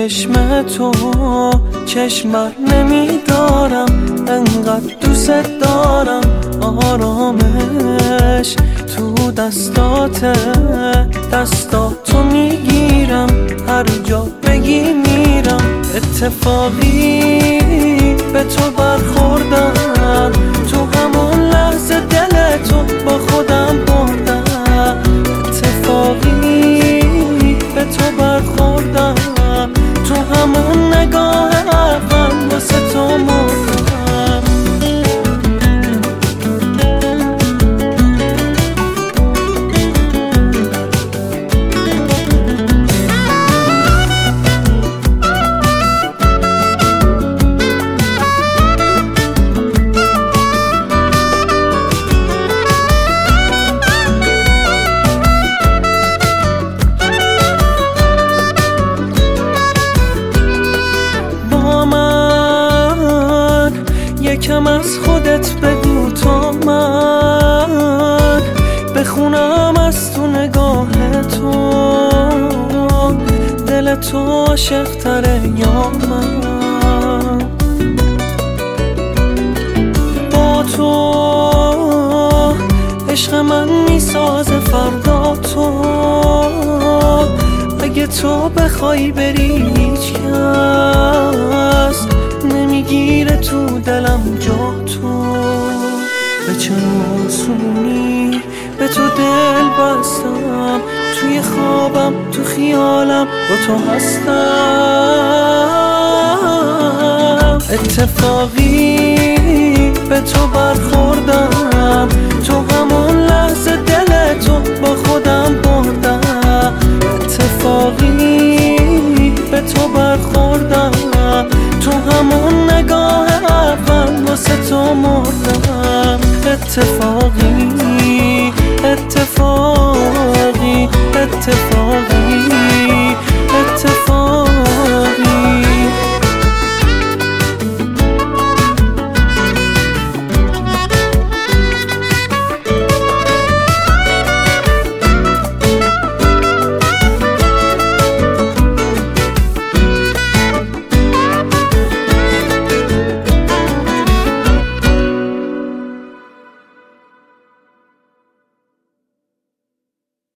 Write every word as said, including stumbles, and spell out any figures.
چشم تو چشم بر نمیدارم، انقدر دوست دارم. آرامش تو دستاته، دستاتو میگیرم، هر جا بگی میرم. اتفاقی به تو برخوردم، تو همون لحظه دل تو با خودم بردم. اتفاقی به تو برخوردم، تو همون نگاه اول واسه تو مردم. یکم از خودت بگو تا من بخونم از تو نگاه تو، دل تو عاشق تره یا من؟ با تو عشق من میسازه فردا تو، اگه تو بخوای بری هیچ کس نمیگیره تو دلم جا تو. به چه آسونی به تو دل بستم، توی خوابم تو خیالم با تو هستم. اتفاقی به تو برخوردم، تو